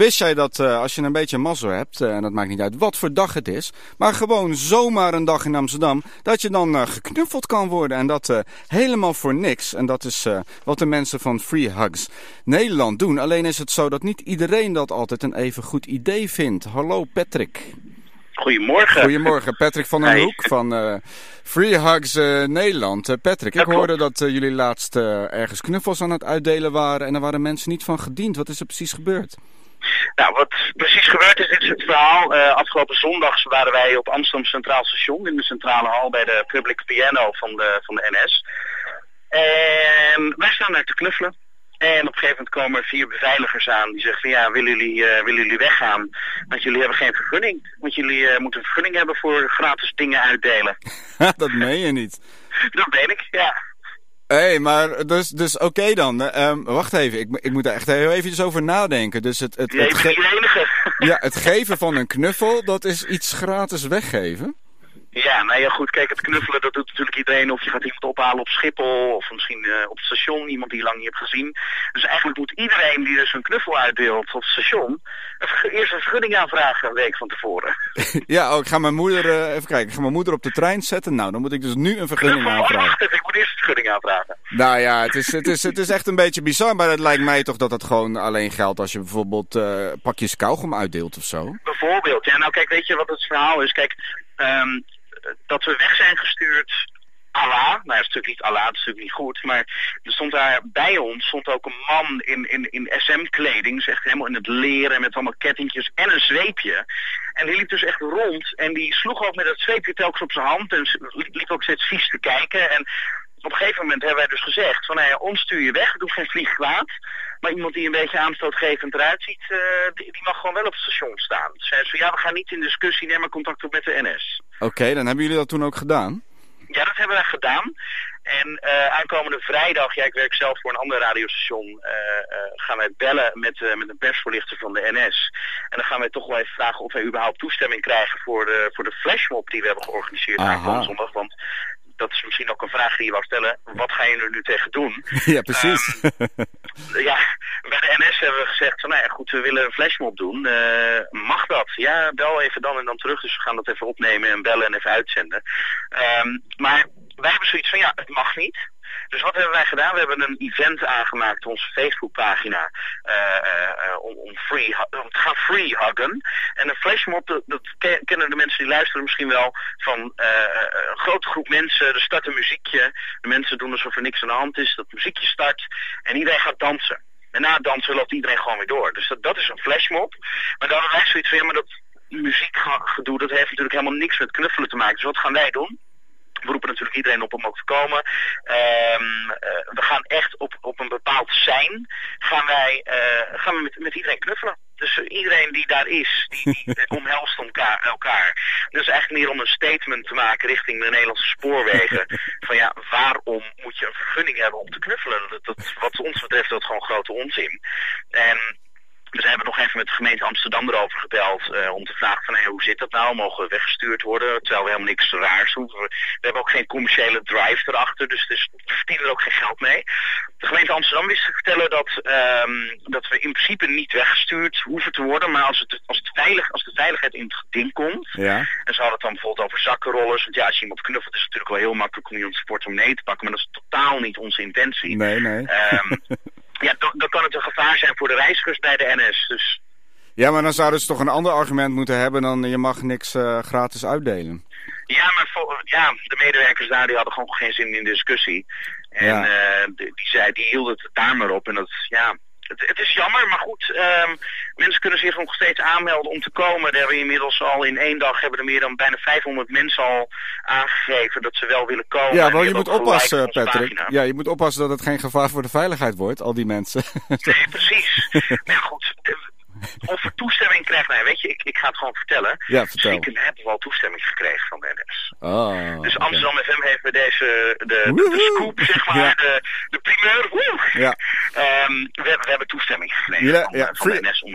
Wist jij dat als je een beetje mazzel hebt, en dat maakt niet uit wat voor dag het is, maar gewoon zomaar een dag in Amsterdam, dat je dan geknuffeld kan worden en dat helemaal voor niks. En dat is wat de mensen van Free Hugs Nederland doen. Alleen is het zo dat niet iedereen dat altijd een even goed idee vindt. Hallo Patrick. Goedemorgen. Goedemorgen, Patrick van den Hoek van Free Hugs Nederland. Patrick, ik hoorde dat jullie laatst ergens knuffels aan het uitdelen waren en er waren mensen niet van gediend. Wat is er precies gebeurd? Nou, wat precies gebeurd is, dit is het verhaal. Afgelopen zondag waren wij op Amsterdam Centraal Station in de centrale hal bij de Public Piano van de NS. En wij staan daar te knuffelen. En op een gegeven moment komen er 4 beveiligers aan die zeggen van ja, willen jullie weggaan? Want jullie hebben geen vergunning. Want jullie moeten een vergunning hebben voor gratis dingen uitdelen. Dat meen je niet. Dat meen ik, ja. Hé, maar dus oké dan. Wacht even, ik moet er echt heel eventjes over nadenken. Dus het geven van een knuffel, dat is iets gratis weggeven? Ja, nou ja goed, kijk, het knuffelen, dat doet natuurlijk iedereen. Of je gaat iemand ophalen op Schiphol, of misschien op het station, iemand die je lang niet hebt gezien. Dus eigenlijk moet iedereen die dus een knuffel uitdeelt op het station, eerst een vergunning aanvragen een week van tevoren. Ja, ik ga mijn moeder, even kijken, ik ga mijn moeder op de trein zetten. Nou, dan moet ik dus nu een vergunning aanvragen. Wacht even, ik moet eerst een vergunning aanvragen. Nou ja, het is echt een beetje bizar, maar het lijkt mij toch dat het gewoon alleen geldt als je bijvoorbeeld pakjes kauwgom uitdeelt of zo. Bijvoorbeeld, ja, nou kijk, weet je wat het verhaal is? Kijk, dat we weg zijn gestuurd, Allah, nou dat is natuurlijk niet Allah, dat is natuurlijk niet goed, maar er stond daar bij ons ook een man in SM-kleding, echt helemaal in het leren met allemaal kettingjes en een zweepje. En die liep dus echt rond en die sloeg ook met dat zweepje telkens op zijn hand en liep ook steeds vies te kijken. En op een gegeven moment hebben wij dus gezegd van, nou ja, ons stuur je weg, het doet geen vlieg kwaad. Maar iemand die een beetje aanstootgevend eruit ziet, die mag gewoon wel op het station staan. Dus zei ze, ja, we gaan niet in discussie, neem maar contact op met de NS. Oké, dan hebben jullie dat toen ook gedaan? Ja, dat hebben wij gedaan. En aankomende vrijdag, ja, ik werk zelf voor een ander radiostation, gaan wij bellen met een persvoorlichter van de NS. En dan gaan wij toch wel even vragen of wij überhaupt toestemming krijgen voor de flashmob die we hebben georganiseerd aankomende zondag. Want dat is misschien ook een vraag die je wou stellen. Wat ga je er nu tegen doen? Ja, precies. Ja, bij de NS hebben we gezegd van, nou ja, goed, we willen een flashmob doen. Mag dat? Ja, bel even dan en dan terug. Dus we gaan dat even opnemen en bellen en even uitzenden. Maar wij hebben zoiets van, ja, het mag niet. Dus wat hebben wij gedaan? We hebben een event aangemaakt op onze Facebookpagina om te gaan free huggen. En een flashmob, dat kennen de mensen die luisteren misschien wel, van een grote groep mensen. Er start een muziekje, de mensen doen alsof er niks aan de hand is, dat muziekje start en iedereen gaat dansen. En na het dansen loopt iedereen gewoon weer door. Dus dat is een flashmob. Maar dan hebben wij zoiets van, ja, maar dat muziekgedoe, dat heeft natuurlijk helemaal niks met knuffelen te maken. Dus wat gaan wij doen? We roepen natuurlijk iedereen op om ook te komen. We gaan echt op een bepaald sein gaan we met iedereen knuffelen. Dus iedereen die daar is, die omhelst elkaar. Dus eigenlijk meer om een statement te maken richting de Nederlandse spoorwegen. Van ja, waarom moet je een vergunning hebben om te knuffelen? Wat ons betreft dat gewoon grote onzin. En dus we hebben nog even met de gemeente Amsterdam erover gebeld om te vragen van, hey, hoe zit dat nou? Mogen we weggestuurd worden? Terwijl we helemaal niks raars doen. We hebben ook geen commerciële drive erachter, dus we verdienen er ook geen geld mee. De gemeente Amsterdam wist te vertellen dat we in principe niet weggestuurd hoeven te worden, maar als de veiligheid in het geding komt, ja. En ze hadden het dan bijvoorbeeld over zakkenrollers, want ja, als je iemand knuffelt is het natuurlijk wel heel makkelijk om iemands portemonnee te pakken, maar dat is totaal niet onze intentie. Nee. Ja, dan kan het een gevaar zijn voor de reizigers bij de NS. Dus. Ja, maar dan zouden ze toch een ander argument moeten hebben dan je mag niks gratis uitdelen. Ja, maar de medewerkers daar die hadden gewoon geen zin in discussie. En die hielden het daar maar op. En dat, ja, het is jammer, maar goed, mensen kunnen zich nog steeds aanmelden om te komen. Er hebben inmiddels al in 1 dag hebben er meer dan bijna 500 mensen al aangegeven dat ze wel willen komen. Ja, wel je moet oppassen, Patrick. Ja, je moet oppassen dat het geen gevaar voor de veiligheid wordt, al die mensen. Nee, precies. Maar goed, of er toestemming krijgt, nou weet je, ik ga het gewoon vertellen. Ja, vertel. Stiekem hebben we al toestemming gekregen van de NS. Oh, dus Amsterdam FM heeft bij deze de scoop, zeg maar, ja. de primeur. Ja. We hebben toestemming gekregen van de NS om te gaan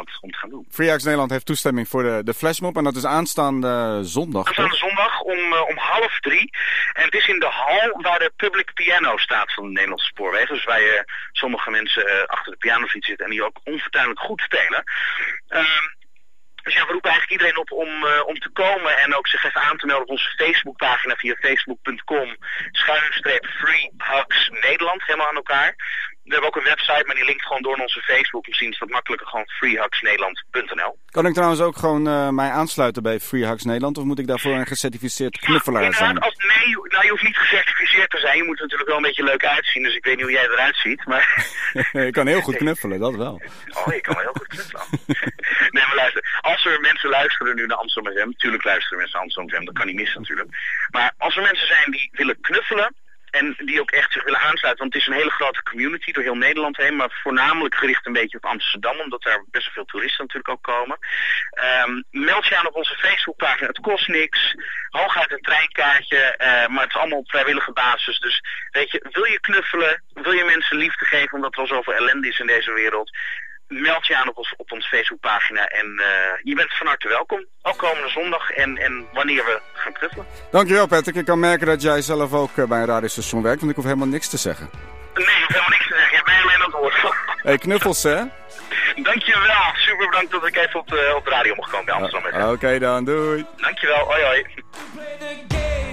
gaan doen. Free Hugs Nederland heeft toestemming voor de flashmob en dat is aanstaande zondag. Aanstaande zondag om 2:30. En het is in de hal waar de public piano staat van de Nederlandse Spoorwegen. Dus waar sommige mensen achter de piano zitten en die ook onvertuinlijk goed spelen. Dus ja, we roepen eigenlijk iedereen op om te komen en ook zich even aan te melden op onze Facebookpagina via facebook.com/Free Hugs Nederland, helemaal aan elkaar. We hebben ook een website, maar die linkt gewoon door naar onze Facebook. Misschien is dat makkelijker, gewoon freehugsnederland.nl. Kan ik trouwens ook gewoon mij aansluiten bij Free Hugs Nederland of moet ik daarvoor een gecertificeerd knuffelaar zijn? Nee, je hoeft niet gecertificeerd te zijn. Je moet er natuurlijk wel een beetje leuk uitzien, dus ik weet niet hoe jij eruit ziet. Maar... Ik kan heel goed knuffelen, dat wel. Oh, je kan heel goed knuffelen. Nee, maar luister, als er mensen luisteren nu naar Amsterdam FM, natuurlijk luisteren mensen naar Amsterdam FM, dat kan niet missen natuurlijk. Maar als er mensen zijn die willen knuffelen, en die ook echt zich willen aansluiten, want het is een hele grote community door heel Nederland heen, maar voornamelijk gericht een beetje op Amsterdam, omdat daar best wel veel toeristen natuurlijk ook komen. Meld je aan op onze Facebookpagina, het kost niks, hooguit een treinkaartje, maar het is allemaal op vrijwillige basis. Dus weet je, wil je knuffelen, wil je mensen liefde geven, omdat er al zoveel ellende is in deze wereld, meld je aan op onze Facebookpagina en je bent van harte welkom. Ook komende zondag en wanneer we gaan knuffelen. Dankjewel Patrick. Ik kan merken dat jij zelf ook bij een radiostation werkt, want ik hoef helemaal niks te zeggen. Nee, ik hoef helemaal niks te zeggen. Je hebt mij alleen aan het woord. Hey, knuffels hè? Dankjewel. Super bedankt dat ik even op de radio mocht komen bij Amsterdam. Oké dan, doei. Dankjewel. Hoi hoi.